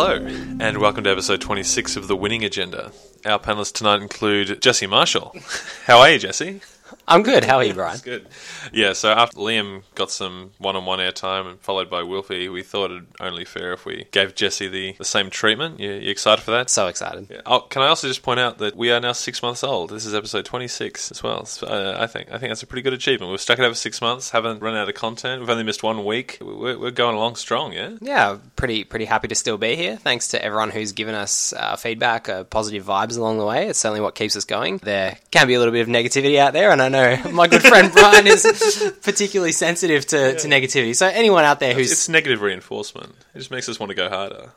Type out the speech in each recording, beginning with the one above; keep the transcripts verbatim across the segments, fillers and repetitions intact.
Hello, and welcome to episode twenty-six of The Winning Agenda. Our panellists tonight include Jesse Marshall. How are you, Jesse? I'm good. How are you, Brian? That's good. Yeah, so after Liam got some one-on-one airtime and followed by Wilfie, we thought it only fair if we gave Jesse the, the same treatment. You, you excited for that? So excited. Yeah. Oh, can I also just point out that we are now six months old. This is episode twenty-six as well. So, uh, I think I think that's a pretty good achievement. We've stuck it over six months, haven't run out of content. We've only missed one week. We're, we're going along strong, yeah? Yeah, pretty pretty happy to still be here. Thanks to everyone who's given us uh, feedback, uh, positive vibes along the way. It's certainly what keeps us going. There can be a little bit of negativity out there, and I know my good friend Brian is particularly sensitive to, yeah. to negativity. So anyone out there who's... It's negative reinforcement. It just makes us want to go harder.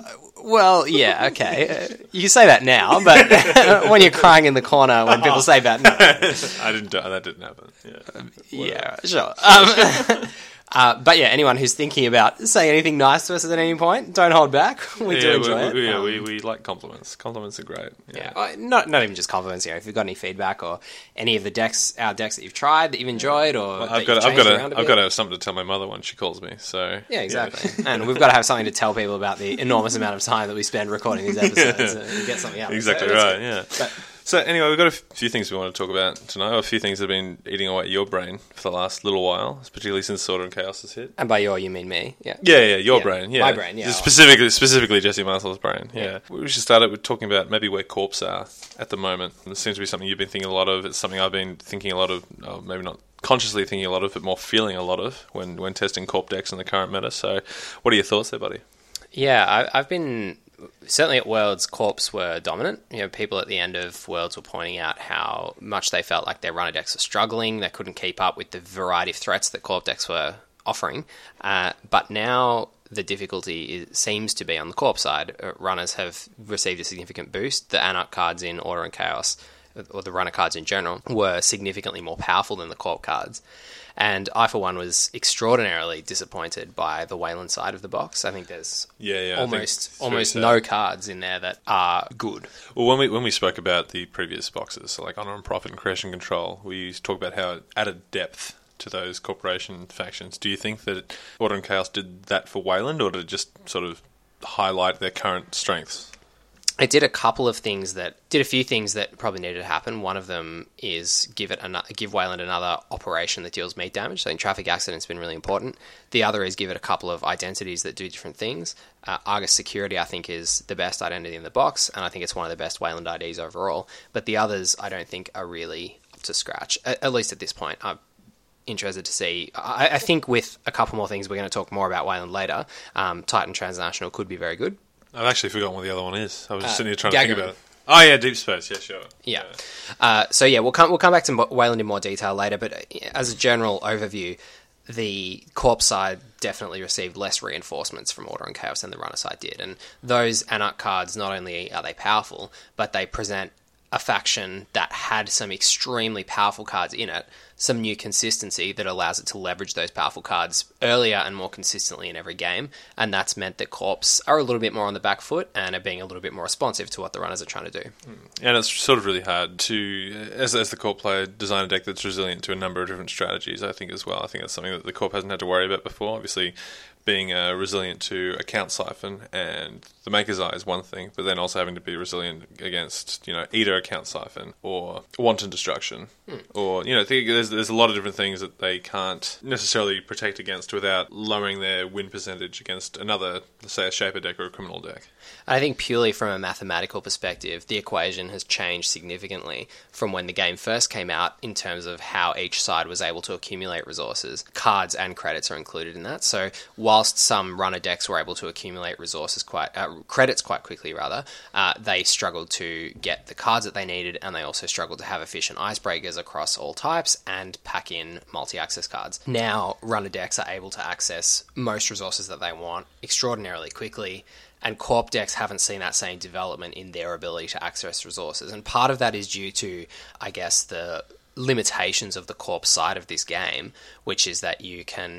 Well, yeah, okay. Uh, you can say that now, but when you're crying in the corner when people say that, no. I didn't do, that didn't happen. Yeah, um, yeah sure. Um, Uh, but yeah, anyone who's thinking about saying anything nice to us at any point, don't hold back. We yeah, do enjoy we, we, it. Yeah, um, we, we like compliments. Compliments are great. Yeah, yeah. Not not even just compliments. You know, if you've got any feedback or any of the decks, our decks that you've tried that you've enjoyed, or well, that I've got, you've I've got, a, a, I've got to have something to tell my mother when she calls me. So yeah, exactly. Yeah. And we've got to have something to tell people about the enormous amount of time that we spend recording these episodes and get something out. Exactly so right. Yeah. But, So anyway, we've got a few things we want to talk about tonight, or a few things that have been eating away at your brain for the last little while, particularly since Order and Chaos has hit. And by your, you mean me? Yeah. Yeah, yeah, your yeah. brain. Yeah, my brain. Yeah. Specifically, specifically Jesse Marshall's brain. Yeah. yeah. We should start it with talking about maybe where corps are at the moment. It seems to be something you've been thinking a lot of. It's something I've been thinking a lot of. Oh, maybe not consciously thinking a lot of, but more feeling a lot of when when testing corp decks in the current meta. So, what are your thoughts there, buddy? Yeah, I, I've been. Certainly at Worlds, Corps were dominant. You know, people at the end of Worlds were pointing out how much they felt like their runner decks were struggling. They couldn't keep up with the variety of threats that Corp decks were offering. Uh, but now the difficulty is, seems to be on the Corp side. Uh, runners have received a significant boost. The Anarch cards in Order and Chaos, or the runner cards in general, were significantly more powerful than the Corp cards. And I, for one, was extraordinarily disappointed by the Wayland side of the box. I think there's yeah, yeah, almost almost no cards in there that are good. Well, when we when we spoke about the previous boxes, so like Honor and Profit and Creation Control, we talked about how it added depth to those corporation factions. Do you think that Order and Chaos did that for Wayland, or did it just sort of highlight their current strengths? It did a couple of things that did a few things that probably needed to happen. One of them is give it an, give Wayland another operation that deals meat damage. So in traffic accidents, been really important. The other is give it a couple of identities that do different things. Uh, Argus Security, I think, is the best identity in the box, and I think it's one of the best Wayland I Ds overall. But the others, I don't think, are really up to scratch. At, at least at this point, I'm interested to see. I, I think with a couple more things, we're going to talk more about Wayland later. Um, Titan Transnational could be very good. I've actually forgotten what the other one is. I was just uh, sitting here trying Gagarin. to think about it. Oh yeah, Deep Space. Yeah, sure. Yeah. yeah. Uh, so yeah, we'll come we'll come back to Wayland in more detail later. But as a general overview, the Corp side definitely received less reinforcements from Order and Chaos than the runner side did. And those Anarch cards, not only are they powerful, but they present a faction that had some extremely powerful cards in it, some new consistency that allows it to leverage those powerful cards earlier and more consistently in every game, and that's meant that Corps are a little bit more on the back foot and are being a little bit more responsive to what the runners are trying to do. And it's sort of really hard to, as, as the Corp player, design a deck that's resilient to a number of different strategies, I think, as well. I think that's something that the Corp hasn't had to worry about before. Obviously, being uh, resilient to Account Siphon and the Maker's Eye is one thing, but then also having to be resilient against, you know, either Account Siphon or Wanton Destruction. Hmm. Or, you know, there's, there's a lot of different things that they can't necessarily protect against without lowering their win percentage against another, let's say, a Shaper deck or a Criminal deck. I think purely from a mathematical perspective, the equation has changed significantly from when the game first came out in terms of how each side was able to accumulate resources. Cards and credits are included in that. So whilst some runner decks were able to accumulate resources quite, uh, credits quite quickly rather, uh, they struggled to get the cards that they needed, and they also struggled to have efficient icebreakers across all types and pack in multi-access cards. Now, runner decks are able to access most resources that they want extraordinarily quickly, and Corp decks haven't seen that same development in their ability to access resources. And part of that is due to, I guess, the limitations of the Corp side of this game, which is that you can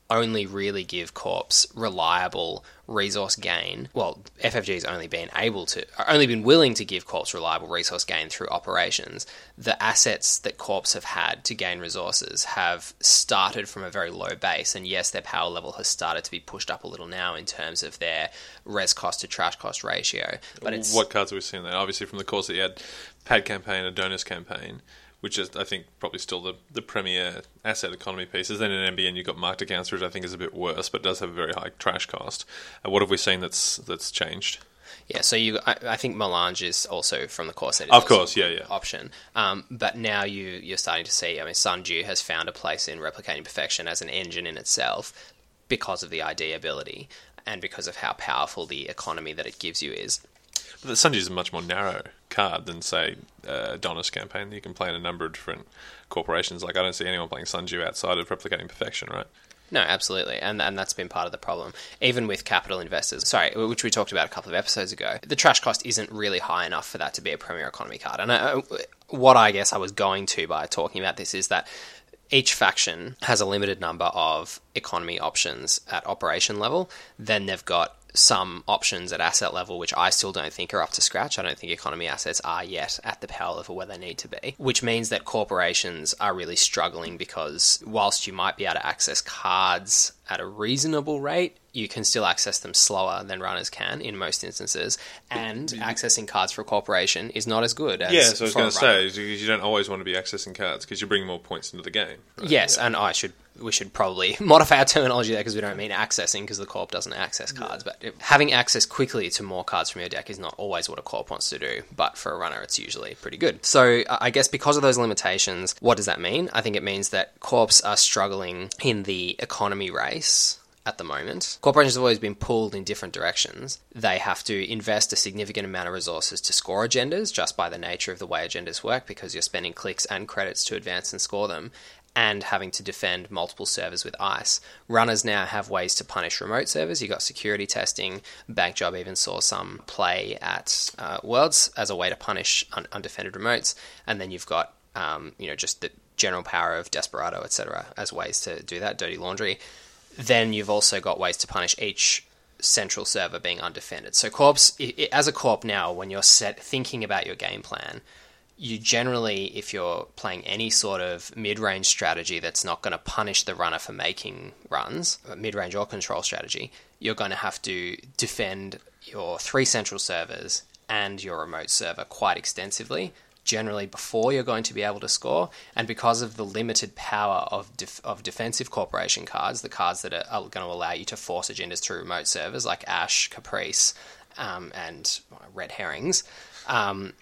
only really give corps reliable resource gain. Well, F F G's only been able to, only been willing to give corps reliable resource gain through operations. The assets that corps have had to gain resources have started from a very low base, and yes, their power level has started to be pushed up a little now in terms of their res cost to trash cost ratio. But it's what cards are we seeing there? Obviously, from the course that you had Pad Campaign, Adonis Campaign, which is, I think, probably still the, the premier asset economy pieces. Then in M B N, you've got Marked Accounts, which I think is a bit worse, but does have a very high trash cost. Uh, what have we seen that's that's changed? Yeah, so you, I, I think Melange is also from the core set. Of course, yeah, yeah. Option. Um, but now you, you're starting to see, I mean, Sundew has found a place in Replicating Perfection as an engine in itself because of the I D ability and because of how powerful the economy that it gives you is. But the Sundew is a much more narrow card than, say, uh, Adonis Campaign. You can play in a number of different corporations. Like, I don't see anyone playing Sundew outside of Replicating Perfection, right? No, absolutely, and and that's been part of the problem. Even with capital investors, sorry, which we talked about a couple of episodes ago, the trash cost isn't really high enough for that to be a premier economy card. And I, what I guess I was going to by talking about this is that each faction has a limited number of economy options at operation level. Then they've got some options at asset level, which I still don't think are up to scratch. I don't think economy assets are yet at the power level where they need to be, which means that corporations are really struggling because whilst you might be able to access cards at a reasonable rate, you can still access them slower than runners can in most instances, and accessing cards for a corporation is not as good as yeah, so I was for going to a runner. say, you don't always want to be accessing cards because you bring more points into the game. Right? Yes, yeah. and I should we should probably modify our terminology there because we don't mean accessing because the corp doesn't access cards, yeah. But if, having access quickly to more cards from your deck is not always what a corp wants to do, but for a runner it's usually pretty good. So I guess because of those limitations, what does that mean? I think it means that corps are struggling in the economy race at the moment. Corporations have always been pulled in different directions. They have to invest a significant amount of resources to score agendas just by the nature of the way agendas work because you're spending clicks and credits to advance and score them, and having to defend multiple servers with ICE. Runners now have ways to punish remote servers. You've got security testing. Bankjob even saw some play at uh, Worlds as a way to punish un- undefended remotes. And then you've got um, you know, just the general power of Desperado, et cetera, as ways to do that, dirty laundry. Then you've also got ways to punish each central server being undefended. So corps, as a corp now, when you're set thinking about your game plan, you generally, if you're playing any sort of mid-range strategy that's not going to punish the runner for making runs, mid-range or control strategy, you're going to have to defend your three central servers and your remote server quite extensively, generally before you're going to be able to score. And because of the limited power of def- of defensive corporation cards, the cards that are, are going to allow you to force agendas through remote servers like Ash, Caprice, um, and Red Herrings, um,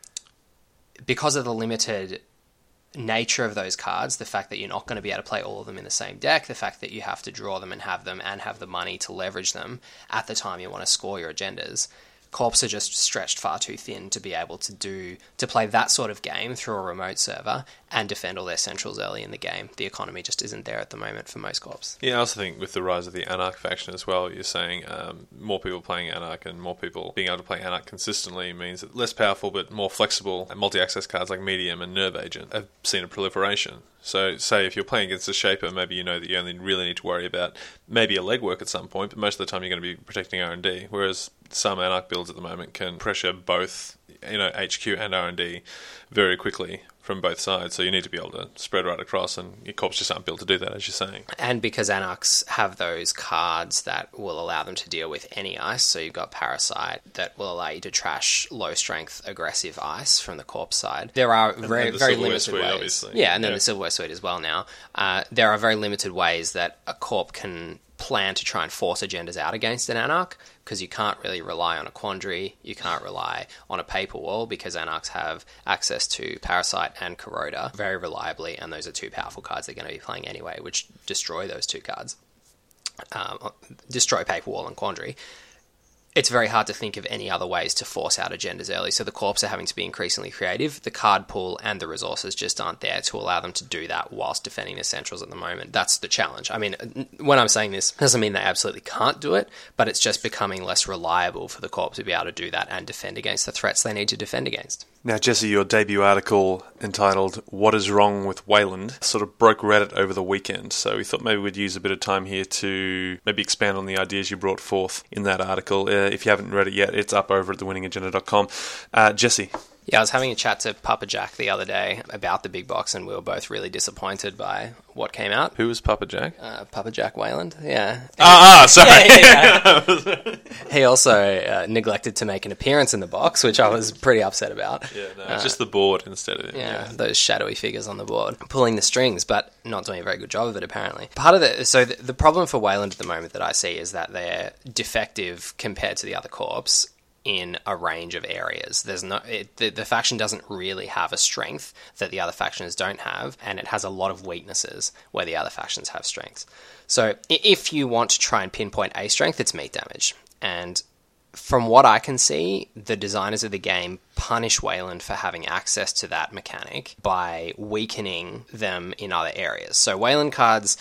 because of the limited nature of those cards, the fact that you're not going to be able to play all of them in the same deck, the fact that you have to draw them and have them and have the money to leverage them at the time you want to score your agendas, corps are just stretched far too thin to be able to do to play that sort of game through a remote server and defend all their centrals early in the game. The economy just isn't there at the moment for most corps. Yeah, I also think with the rise of the Anarch faction as well, you're saying um, more people playing Anarch and more people being able to play Anarch consistently means that less powerful but more flexible multi-access cards like Medium and Nerve Agent have seen a proliferation. So, say if you're playing against a Shaper, maybe you know that you only really need to worry about maybe a legwork at some point, but most of the time you're going to be protecting R and D, whereas some Anarch builds at the moment can pressure both, you know, H Q and R and D very quickly from both sides, so you need to be able to spread right across, and your corps just aren't built to do that, as you're saying. And because Anarchs have those cards that will allow them to deal with any ice, so you've got Parasite that will allow you to trash low-strength, aggressive ice from the corpse side. There are very, and the very Silverware limited suite, ways. Obviously. Yeah, and then yeah. the Silverware suite as well now. Uh, there are very limited ways that a corp can plan to try and force agendas out against an Anarch, because you can't really rely on a Quandary, you can't rely on a Paper Wall, because Anarchs have access to Parasite and Corroder very reliably, and those are two powerful cards they're going to be playing anyway, which destroy those two cards. Um, destroy Paper Wall and Quandary. it's very hard to think of any other ways to force out agendas early. So the corps are having to be increasingly creative. The card pool and the resources just aren't there to allow them to do that whilst defending the centrals at the moment. That's the challenge. I mean, when I'm saying this, doesn't mean they absolutely can't do it, but it's just becoming less reliable for the corps to be able to do that and defend against the threats they need to defend against. Now, Jesse, your debut article entitled What is Wrong with Wayland sort of broke Reddit over the weekend. So we thought maybe we'd use a bit of time here to maybe expand on the ideas you brought forth in that article. Uh, if you haven't read it yet, it's up over at the winning agenda dot com. Uh, Jesse. Yeah, I was having a chat to Papa Jack the other day about the big box, and we were both really disappointed by what came out. Who was Papa Jack? Uh, Papa Jack Wayland, yeah. Ah, ah sorry. Yeah, yeah. He also uh, neglected to make an appearance in the box, which I was pretty upset about. Yeah, no, uh, it's just the board instead of it. Yeah, Yeah, those shadowy figures on the board, pulling the strings, but not doing a very good job of it, apparently. Part of the so the, the problem for Wayland at the moment that I see is that they're defective compared to the other corps in a range of areas. There's no it, the, the faction doesn't really have a strength that the other factions don't have, and it has a lot of weaknesses where the other factions have strengths. So if you want to try and pinpoint a strength, it's meat damage. And from what I can see, the designers of the game punish Wayland for having access to that mechanic by weakening them in other areas. So Wayland cards,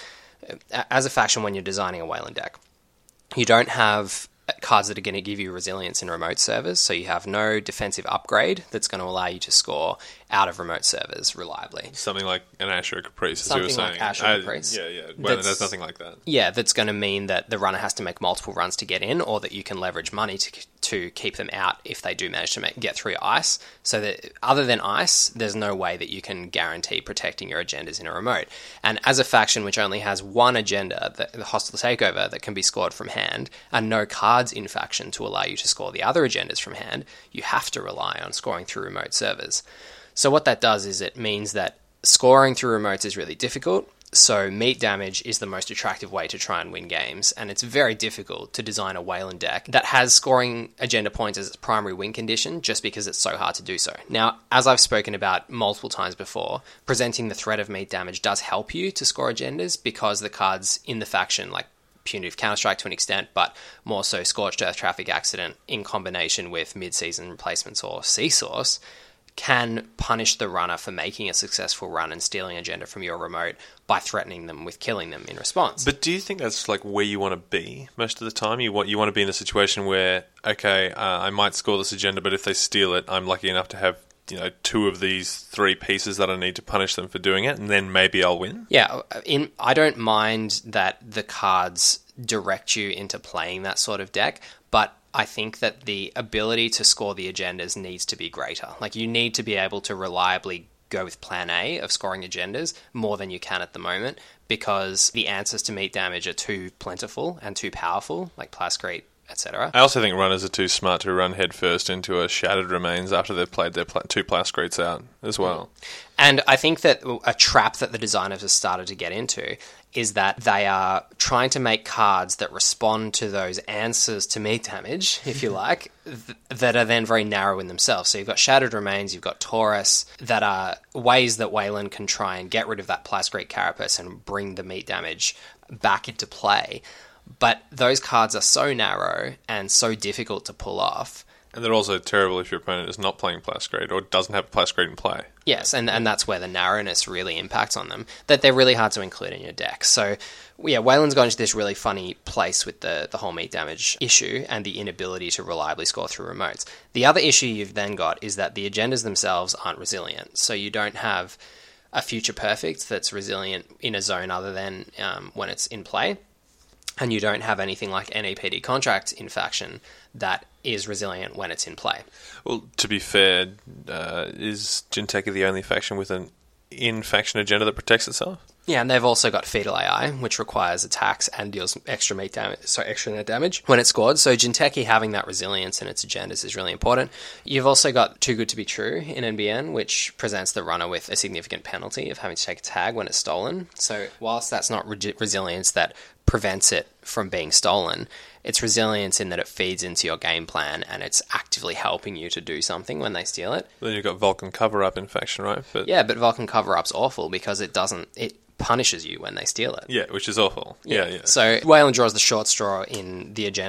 as a faction, when you're designing a Wayland deck, you don't have cards that are going to give you resilience in remote servers, so you have no defensive upgrade that's going to allow you to score out of remote servers reliably. Something like an Asher Caprice, as Something you were saying. like Asher I, Caprice. Yeah, yeah. Well, there's nothing like that. Yeah, that's going to mean that the runner has to make multiple runs to get in, or that you can leverage money to to keep them out if they do manage to make, get through ice. So that other than ice, there's no way that you can guarantee protecting your agendas in a remote. And as a faction which only has one agenda, the, the hostile takeover, that can be scored from hand, and no cards in faction to allow you to score the other agendas from hand, you have to rely on scoring through remote servers. So what that does is it means that scoring through remotes is really difficult. So meat damage is the most attractive way to try and win games, and it's very difficult to design a Wayland deck that has scoring agenda points as its primary win condition, just because it's so hard to do so. Now, as I've spoken about multiple times before, presenting the threat of meat damage does help you to score agendas, because the cards in the faction, like Punitive Counter-Strike to an extent, but more so Scorched Earth, Traffic Accident, in combination with mid-season replacements or C-Source, can punish the runner for making a successful run and stealing agenda from your remote by threatening them with killing them in response. But do you think that's like where you want to be most of the time? You want you want to be in a situation where, okay, uh, I might score this agenda, but if they steal it, I'm lucky enough to have, you know, two of these three pieces that I need to punish them for doing it, and then maybe I'll win? Yeah, in, I don't mind that the cards direct you into playing that sort of deck, but I think that the ability to score the agendas needs to be greater. Like, you need to be able to reliably go with plan A of scoring agendas more than you can at the moment, because the answers to meat damage are too plentiful and too powerful, like Plascrete, et cetera. I also think runners are too smart to run headfirst into a Shattered Remains after they've played their pl- two Plascretes out as well. And I think that a trap that the designers have started to get into is that they are trying to make cards that respond to those answers to meat damage, if you like, th- that are then very narrow in themselves. So you've got Shattered Remains, you've got Taurus, that are ways that Wayland can try and get rid of that Plascrete Carapace and bring the meat damage back into play. But those cards are so narrow and so difficult to pull off. And they're also terrible if your opponent is not playing Plascrete or doesn't have Plascrete in play. Yes, and, and that's where the narrowness really impacts on them, that they're really hard to include in your deck. So, yeah, Wayland's gone into this really funny place with the, the whole meat damage issue and the inability to reliably score through remotes. The other issue you've then got is that the agendas themselves aren't resilient. So you don't have a Future Perfect that's resilient in a zone other than um, when it's in play. And you don't have anything like N E P D Contract in faction that is resilient when it's in play. Well, to be fair, uh, is Jinteki the only faction with an in-faction agenda that protects itself? Yeah, and they've also got Fetal A I, which requires attacks and deals extra meat damage, so extra net damage when it's scored. So Jinteki having that resilience in its agendas is really important. You've also got Too Good to Be True in N B N, which presents the runner with a significant penalty of having to take a tag when it's stolen. So whilst that's not re- resilience that prevents it from being stolen, it's resilience in that it feeds into your game plan and it's actively helping you to do something when they steal it. Then you've got Vulcan Cover-Up in faction, right? But yeah, but Vulcan Cover-Up's awful because it doesn't... it punishes you when they steal it. Yeah, which is awful. Yeah, yeah. yeah. So Wayland draws the short straw in the agenda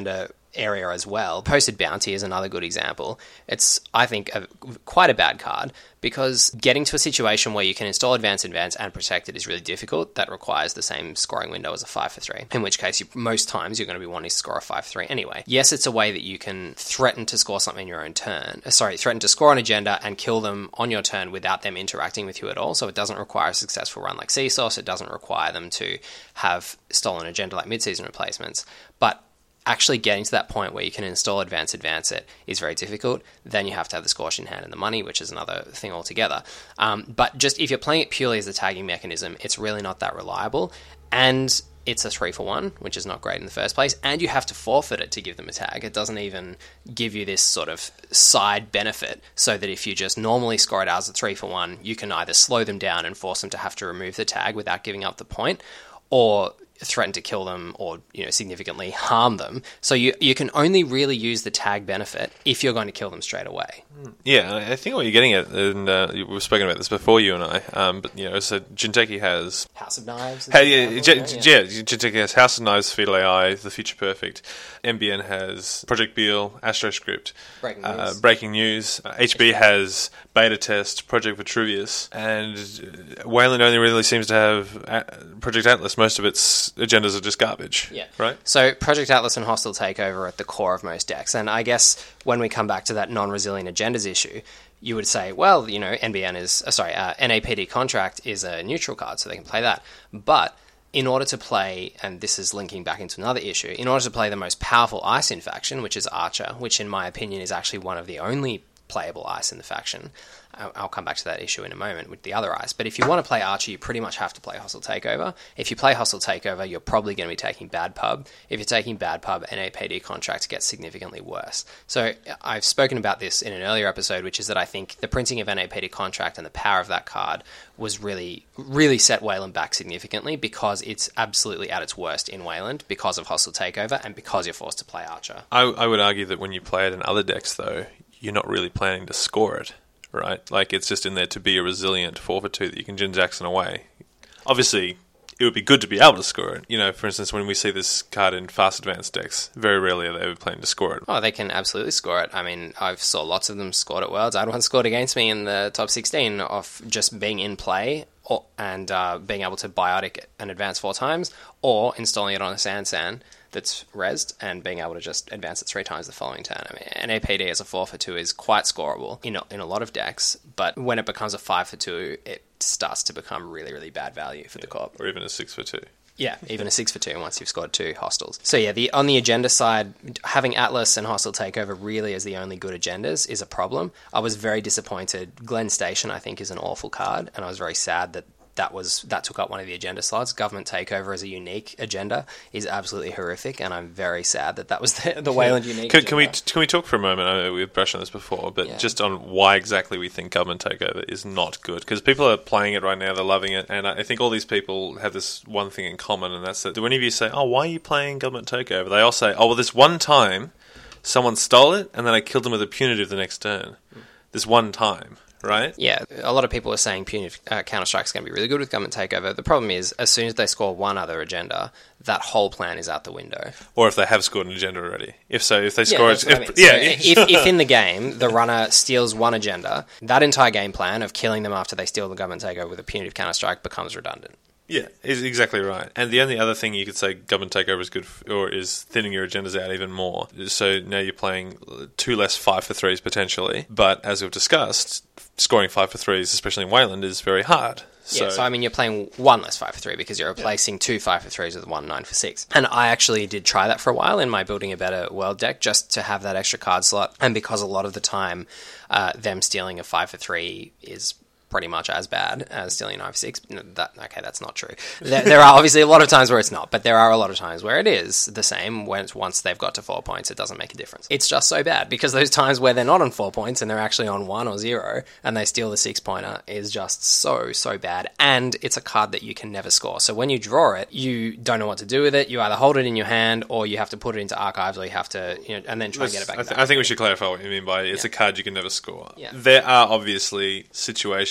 area as well. Posted Bounty is another good example. It's, I think, a, quite a bad card because getting to a situation where you can install Advance Advance and Protect It is really difficult. That requires the same scoring window as a five for three, in which case you, most times you're going to be wanting to score a five for three anyway. Yes, it's a way that you can threaten to score something in your own turn. Sorry, threaten to score an agenda and kill them on your turn without them interacting with you at all. So it doesn't require a successful run like Seasauce. It doesn't require them to have stolen agenda like mid-season replacements. But actually getting to that point where you can install Advance Advance It is very difficult. Then you have to have the Scorch in hand and the money, which is another thing altogether. Um, but just if you're playing it purely as a tagging mechanism, it's really not that reliable. And it's a three for one, which is not great in the first place. And you have to forfeit it to give them a tag. It doesn't even give you this sort of side benefit so that if you just normally score it as a three for one, you can either slow them down and force them to have to remove the tag without giving up the point, or threaten to kill them or, you know, significantly harm them. So you you can only really use the tag benefit if you're going to kill them straight away. Yeah, I think what you're getting at, and uh, we've spoken about this before, you and I, um, but, you know, so Jinteki has... House of Knives. Hey, yeah, J- yeah, yeah, Jinteki has House of Knives, Fetal A I, The Future Perfect. M B N has Project Beal, AstroScript, Breaking uh, News. Breaking News. Uh, H B has Beta Test, Project Vitruvius, and Wayland only really seems to have uh, Project Atlas. Most of its agendas are just garbage. Yeah. Right? So Project Atlas and Hostile Takeover are at the core of most decks. And I guess when we come back to that non-resilient agendas issue, you would say, well, you know, N B N is, uh, sorry, uh, N A P D Contract is a neutral card, so they can play that. But in order to play, and this is linking back into another issue, in order to play the most powerful ice in faction, which is Archer, which in my opinion is actually one of the only playable ice in the faction. I'll come back to that issue in a moment with the other ice. But if you want to play Archer, you pretty much have to play Hostile Takeover. If you play Hostile Takeover, you're probably going to be taking Bad Pub. If you're taking Bad Pub, N A P D Contract gets significantly worse. So I've spoken about this in an earlier episode, which is that I think the printing of N A P D Contract and the power of that card was really, really set Wayland back significantly because it's absolutely at its worst in Wayland because of Hostile Takeover and because you're forced to play Archer. I, I would argue that when you play it in other decks, though, you're not really planning to score it. Right, like it's just in there to be a resilient four for two that you can Jin Jackson away. Obviously, it would be good to be able to score it. You know, for instance, when we see this card in fast advanced decks, very rarely are they ever planning to score it. Oh, they can absolutely score it. I mean, I've saw lots of them scored at Worlds. I had one scored against me in the top sixteen off just being in play or, and uh, being able to biotic and advance four times, or installing it on a Sansan that's rezzed and being able to just advance it three times the following turn. I mean, N A P D as a four for two is quite scoreable in a, in a lot of decks, but when it becomes a five for two, it starts to become really, really bad value for yeah, the corp. Or even a six for two. Yeah, even a six for two once you've scored two hostiles. So yeah, the on the agenda side, having Atlas and Hostile Takeover really as the only good agendas is a problem. I was very disappointed. Glen Station, I think, is an awful card, and I was very sad that that was that took up one of the agenda slots. Government Takeover as a unique agenda is absolutely horrific, and I'm very sad that that was the, the Wayland unique can, agenda. can we can we talk for a moment? I know we've brushed on this before, but Yeah. just on why exactly we think Government Takeover is not good. Because people are playing it right now, they're loving it, and I think all these people have this one thing in common, and that's that. Do any of you say, "Oh, why are you playing Government Takeover?" They all say, "Oh, well, this one time someone stole it, and then I killed them with a punitive the next turn." This one time. Right? Yeah, a lot of people are saying punitive uh, Counter-Strike is going to be really good with Government Takeover. The problem is, as soon as they score one other agenda, that whole plan is out the window. Or if they have scored an agenda already. If so, if they score... Yeah, it, if, if, I mean. yeah. So if, if in the game, the runner steals one agenda, that entire game plan of killing them after they steal the Government Takeover with a punitive Counter-Strike becomes redundant. Yeah, is exactly right. And the only other thing you could say Government Takeover is good for, or is thinning your agendas out even more. So now you're playing two less five for threes potentially, but as we've discussed, scoring five for threes, especially in Wayland, is very hard. So, yeah, so I mean, you're playing one less five for three because you're replacing yeah. two five for threes with one nine for six. And I actually did try that for a while in my Building a Better World deck just to have that extra card slot. And because a lot of the time, uh, them stealing a five for three is pretty much as bad as stealing a nine for six. No, that, okay, that's not true. There, there are obviously a lot of times where it's not, but there are a lot of times where it is the same. When once they've got to four points, it doesn't make a difference. It's just so bad because those times where they're not on four points and they're actually on one or zero and they steal the six pointer is just so, so bad. And it's a card that you can never score. So when you draw it, you don't know what to do with it. You either hold it in your hand or you have to put it into archives or you have to, you know, and then try Let's, and get it back. I, th- back. I think we should clarify what you mean by it's yeah. a card you can never score. Yeah. There are obviously situations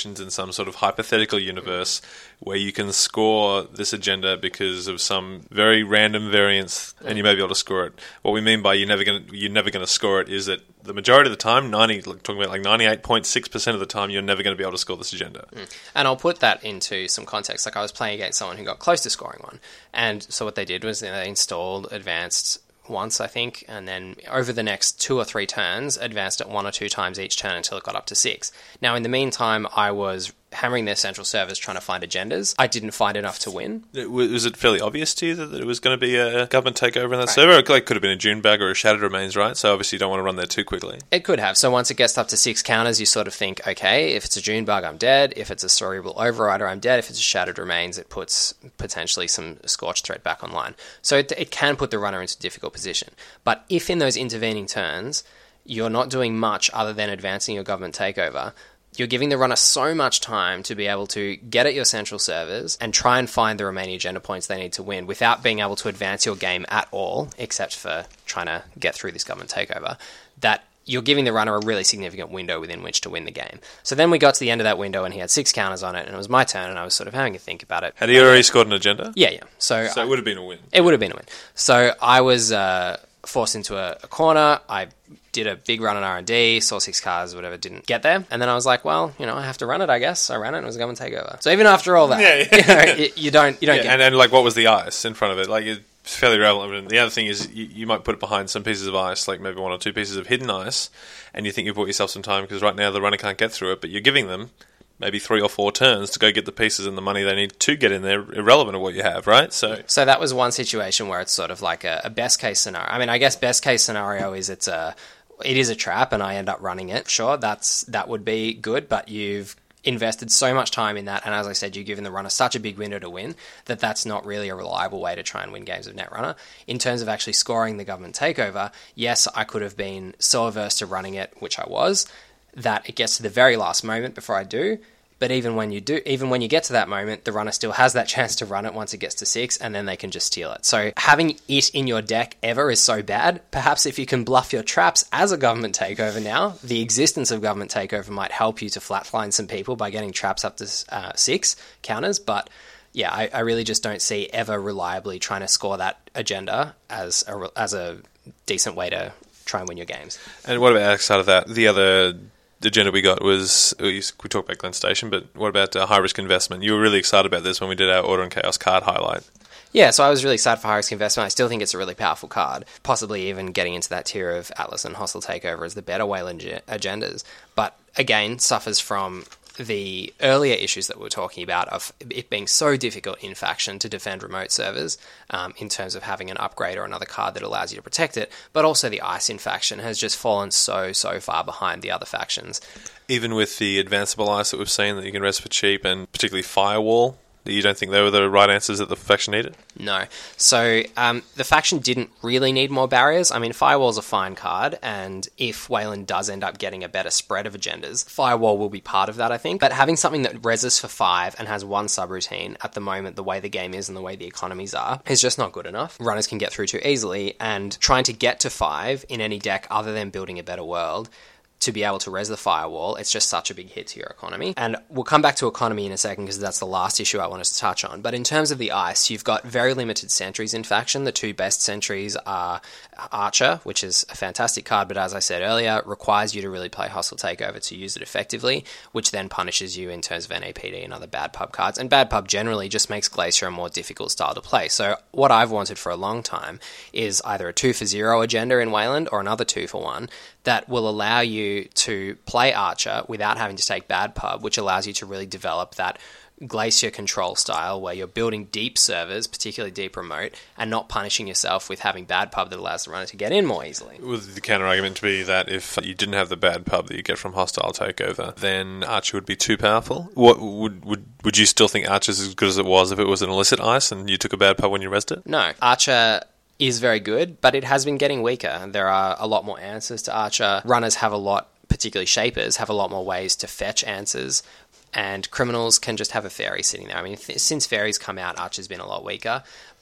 situations in some sort of hypothetical universe where you can score this agenda because of some very random variance, and you may be able to score it. What we mean by you're never going to you're never going to score it is that the majority of the time, ninety like, talking about like ninety-eight point six percent of the time, you're never going to be able to score this agenda. Mm. And I'll put that into some context. Like I was playing against someone who got close to scoring one, and so what they did was they installed advanced once, I think, and then over the next two or three turns, advanced it one or two times each turn until it got up to six. Now, in the meantime, I was hammering their central servers trying to find agendas. I didn't find enough to win. Was it fairly obvious to you that it was going to be a government takeover in that right. server? It could have been a Dune bag or a Shattered Remains, right? So obviously you don't want to run there too quickly. It could have. So once it gets up to six counters, you sort of think, okay, if it's a Dune bug, I'm dead. If it's a Cerebral Overrider, I'm dead. If it's a Shattered Remains, it puts potentially some Scorched Threat back online. So it, it can put the runner into a difficult position. But if in those intervening turns, you're not doing much other than advancing your government takeover, you're giving the runner so much time to be able to get at your central servers and try and find the remaining agenda points they need to win without being able to advance your game at all, except for trying to get through this government takeover, that you're giving the runner a really significant window within which to win the game. So then we got to the end of that window and he had six counters on it, and it was my turn, and I was sort of having a think about it. Had he already scored an agenda? Yeah, yeah. So, so it would have been a win. It would have been a win. So I was uh, forced into a, a corner. I did a big run on R and D, saw six cars, whatever, didn't get there. And then I was like, well, you know, I have to run it, I guess. I ran it and it was a government takeover. So even after all that, yeah, yeah. you, know, you, you don't, you don't yeah, get and, and like, what was the ice in front of it? Like, it's fairly relevant. And the other thing is you, you might put it behind some pieces of ice, like maybe one or two pieces of hidden ice, and you think you've bought yourself some time because right now the runner can't get through it, but you're giving them maybe three or four turns to go get the pieces and the money they need to get in there, irrelevant of what you have, right? So so that was one situation where it's sort of like a, a best case scenario. I mean, I guess best case scenario is it's a it is a trap and I end up running it. Sure, that's that would be good, but you've invested so much time in that, and as I said, you've given the runner such a big window to win that that's not really a reliable way to try and win games of Netrunner. In terms of actually scoring the government takeover, yes, I could have been so averse to running it, which I was, that it gets to the very last moment before I do. But even when you do, even when you get to that moment, the runner still has that chance to run it once it gets to six, and then they can just steal it. So having it in your deck ever is so bad. Perhaps if you can bluff your traps as a government takeover now, the existence of government takeover might help you to flatline some people by getting traps up to uh, six counters. But yeah, I, I really just don't see ever reliably trying to score that agenda as a, as a decent way to try and win your games. And what about outside of that? The other The agenda we got was, we talked about Glen Station, but what about uh, high risk investment? You were really excited about this when we did our Order and Chaos card highlight. Yeah, so I was really excited for high risk investment. I still think it's a really powerful card, possibly even getting into that tier of Atlas and Hostile Takeover as the better Wayland agendas. But again, suffers from the earlier issues that we were talking about of it being so difficult in faction to defend remote servers um, in terms of having an upgrade or another card that allows you to protect it, but also the ice in faction has just fallen so, so far behind the other factions. Even with the advanceable ice that we've seen that you can res for cheap, and particularly Firewall, you don't think they were the right answers that the faction needed? No. So um, the faction didn't really need more barriers. I mean, Firewall's a fine card, and if Wayland does end up getting a better spread of agendas, Firewall will be part of that, I think. But having something that reses for five and has one subroutine at the moment, the way the game is and the way the economies are, is just not good enough. Runners can get through too easily, and trying to get to five in any deck other than building a better world to be able to res the Firewall, it's just such a big hit to your economy. And we'll come back to economy in a second because that's the last issue I wanted to touch on. But in terms of the ice, you've got very limited sentries in faction. The two best sentries are Archer, which is a fantastic card, but as I said earlier, requires you to really play Hostile Takeover to use it effectively, which then punishes you in terms of N A P D and other bad pub cards. And bad pub generally just makes Glacier a more difficult style to play. So what I've wanted for a long time is either a two for zero agenda in Wayland or another two for one that will allow you to play Archer without having to take bad pub, which allows you to really develop that Glacier control style where you're building deep servers, particularly deep remote, and not punishing yourself with having bad pub that allows the runner to get in more easily. Would the counter argument to be that if you didn't have the bad pub that you get from Hostile Takeover, then Archer would be too powerful? What would would would you still think Archer's as good as it was if it was an illicit ice and you took a bad pub when you rested it? No, Archer is very good, but it has been getting weaker. There are a lot more answers to Archer. Runners have a lot, particularly Shapers, have a lot more ways to fetch answers, and criminals can just have a fairy sitting there. I mean, th- since fairies come out, Archer's been a lot weaker,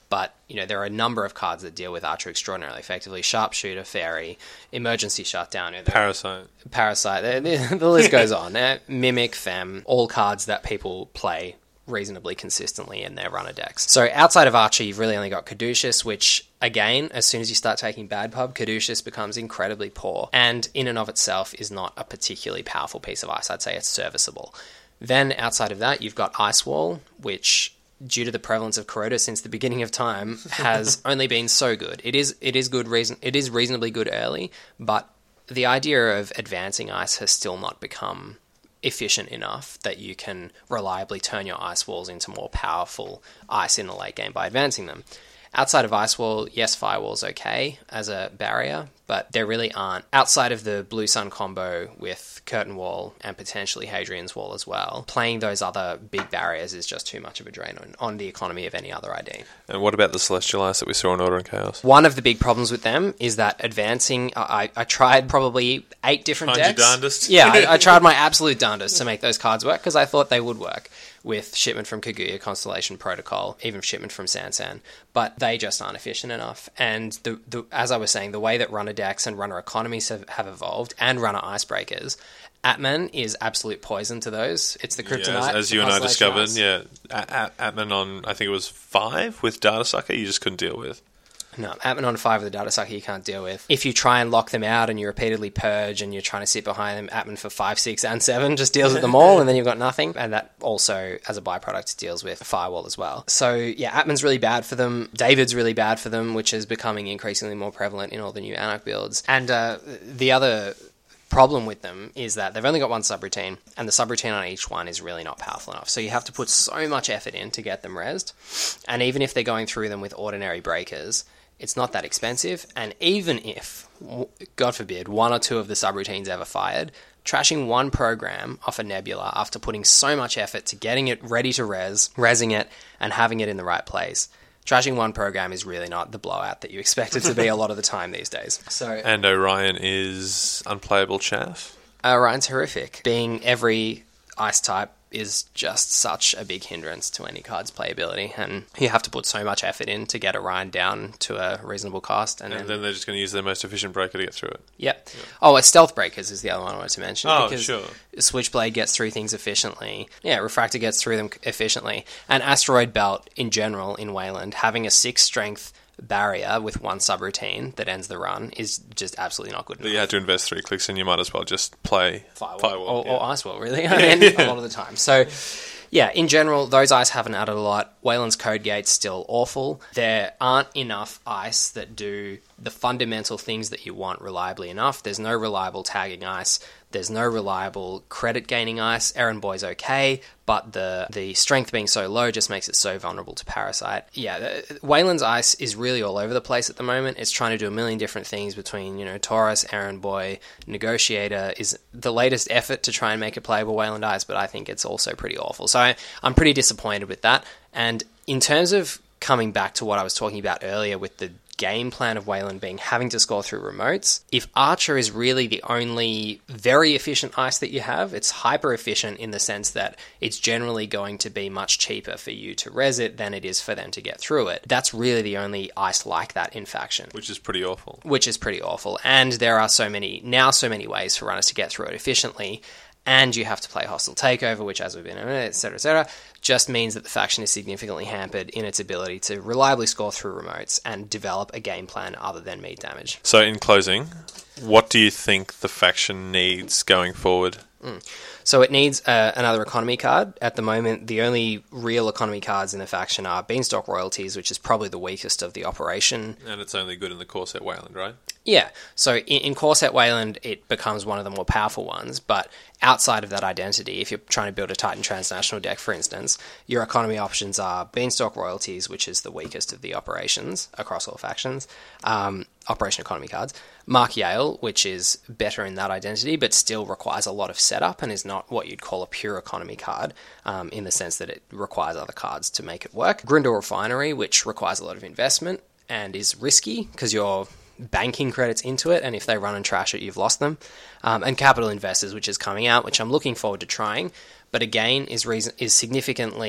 But, you know, there are a number of cards that deal with Archer extraordinarily effectively. Sharpshooter, Fairy, Emergency Shutdown. You know, Parasite. Parasite. The, the list goes on. Uh, Mimic, Fem, all cards that people play reasonably consistently in their runner decks. So outside of Archer, you've really only got Caduceus, which, again, as soon as you start taking bad pub, Caduceus becomes incredibly poor, and in and of itself is not a particularly powerful piece of ice. I'd say it's serviceable. Then outside of that, you've got Ice Wall, which, due to the prevalence of Corota since the beginning of time, has only been so good. It is it is good reason it is reasonably good early, but the idea of advancing ice has still not become efficient enough that you can reliably turn your ice walls into more powerful ice in the late game by advancing them. Outside of Ice Wall, yes, Firewall's okay as a barrier, but there really aren't. Outside of the Blue Sun combo with Curtain Wall and potentially Hadrian's Wall as well, playing those other big barriers is just too much of a drain on, on the economy of any other I D. And what about the Celestial Ice that we saw in Order and Chaos? One of the big problems with them is that advancing... I, I tried probably eight different Find decks. your darndest. Yeah, I, I tried my absolute darndest to make those cards work because I thought they would work with Shipment from Kaguya, Constellation Protocol, even Shipment from Sansan, but they just aren't efficient enough. And the, the as I was saying, the way that runner decks and runner economies have, have evolved, and runner icebreakers, Atman is absolute poison to those. It's the kryptonite. Yeah, as, as you and I discovered, yeah, A- A- Atman on, I think it was five with Data Sucker, you just couldn't deal with. No, Atman on five with the Data Sucker you can't deal with. If you try and lock them out and you repeatedly purge and you're trying to sit behind them, Atman for five, six, and seven just deals with them all, and then you've got nothing. And that also, as a byproduct, deals with Firewall as well. So, yeah, Atman's really bad for them. David's really bad for them, which is becoming increasingly more prevalent in all the new Anarch builds. And uh, the other problem with them is that they've only got one subroutine, and the subroutine on each one is really not powerful enough. So you have to put so much effort in to get them rezzed. And even if they're going through them with ordinary breakers, it's not that expensive, and even if, God forbid, one or two of the subroutines ever fired, trashing one program off a Nebula after putting so much effort to getting it ready to res, rezzing it, and having it in the right place, trashing one program is really not the blowout that you expect it to be a lot of the time these days. So, and Orion is unplayable chaff? Orion's horrific. Being every ice type is just such a big hindrance to any card's playability, and you have to put so much effort in to get Orion down to a reasonable cost, and, and then, then they're just going to use their most efficient breaker to get through it. Yep. Yeah. Oh, Stealth Breakers is the other one I wanted to mention. Oh, because sure. Switchblade gets through things efficiently. Yeah, Refractor gets through them efficiently, and Asteroid Belt in general in Wayland having a six strength barrier with one subroutine that ends the run is just absolutely not good enough. But you had to invest three clicks, and you might as well just play Firewall, Firewall or, yeah. or Icewall, really. I mean, a lot of the time. So, yeah, in general, those ice haven't added a lot. Wayland's Code Gate's still awful. There aren't enough ice that do the fundamental things that you want reliably enough. There's no reliable tagging ice. There's no reliable credit gaining ice. Errand Boy's okay, but the the strength being so low just makes it so vulnerable to Parasite. Yeah, the, Wayland's ice is really all over the place at the moment. It's trying to do a million different things between, you know, Taurus, Errand Boy, Negotiator is the latest effort to try and make it playable Wayland ice, but I think it's also pretty awful. So I, I'm pretty disappointed with that. And in terms of coming back to what I was talking about earlier with the game plan of Wayland being having to score through remotes, if Archer is really the only very efficient ice that you have, it's hyper efficient in the sense that it's generally going to be much cheaper for you to res it than it is for them to get through it. That's really the only ice like that in faction. Which is pretty awful. Which is pretty awful. And there are so many, now so many ways for runners to get through it efficiently, and you have to play Hostile Takeover, which, as we've been, et cetera, et cetera, just means that the faction is significantly hampered in its ability to reliably score through remotes and develop a game plan other than meat damage. So, in closing, what do you think the faction needs going forward? Mm. So it needs uh, another economy card. At the moment, the only real economy cards in the faction are Beanstalk Royalties, which is probably the weakest of the operation. And it's only good in the core set Wayland, right? Yeah. So in, in core set Wayland, it becomes one of the more powerful ones, but outside of that identity, if you're trying to build a Titan Transnational deck, for instance, your economy options are Beanstalk Royalties, which is the weakest of the operations across all factions, um, Operation Economy cards, Mark Yale, which is better in that identity, but still requires a lot of setup and is not what you'd call a pure economy card, um, in the sense that it requires other cards to make it work. Grindel Refinery, which requires a lot of investment and is risky because you're banking credits into it, and if they run and trash it, you've lost them. Um, and Capital Investors, which is coming out, which I'm looking forward to trying, but again is reason is significantly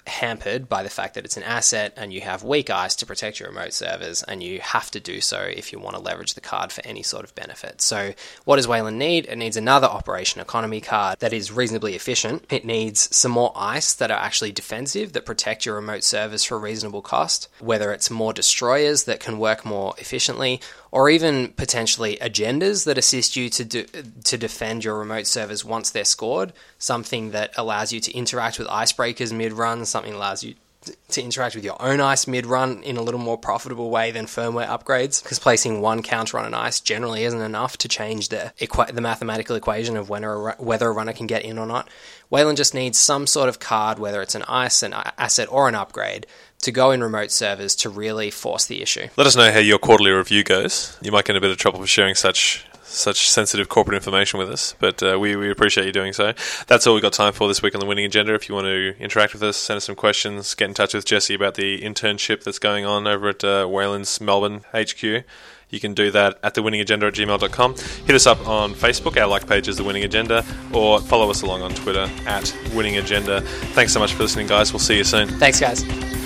hampered by the fact that it's an asset and you have weak ice to protect your remote servers, and you have to do so if you want to leverage the card for any sort of benefit. So what does Wayland need? It needs another Operation Economy card that is reasonably efficient. It needs some more ice that are actually defensive, that protect your remote servers for a reasonable cost, whether it's more destroyers that can work more efficiently, or even potentially agendas that assist you to do, to defend your remote servers once they're scored, something that allows you to interact with icebreakers mid-run, something that allows you to interact with your own ice mid-run in a little more profitable way than firmware upgrades, because placing one counter on an ice generally isn't enough to change the equa- the mathematical equation of when a, whether a runner can get in or not. Wayland just needs some sort of card, whether it's an ice, an asset, or an upgrade, to go in remote servers to really force the issue. Let us know how your quarterly review goes. You might get in a bit of trouble for sharing such such sensitive corporate information with us, but uh, we, we appreciate you doing so. That's all we've got time for this week on The Winning Agenda. If you want to interact with us, send us some questions, get in touch with Jesse about the internship that's going on over at uh, Wayland's Melbourne H Q. You can do that at the winning agenda at gmail dot com. Hit us up on Facebook. Our like page is The Winning Agenda, or follow us along on Twitter at Winning Agenda. Thanks so much for listening, guys. We'll see you soon. Thanks, guys.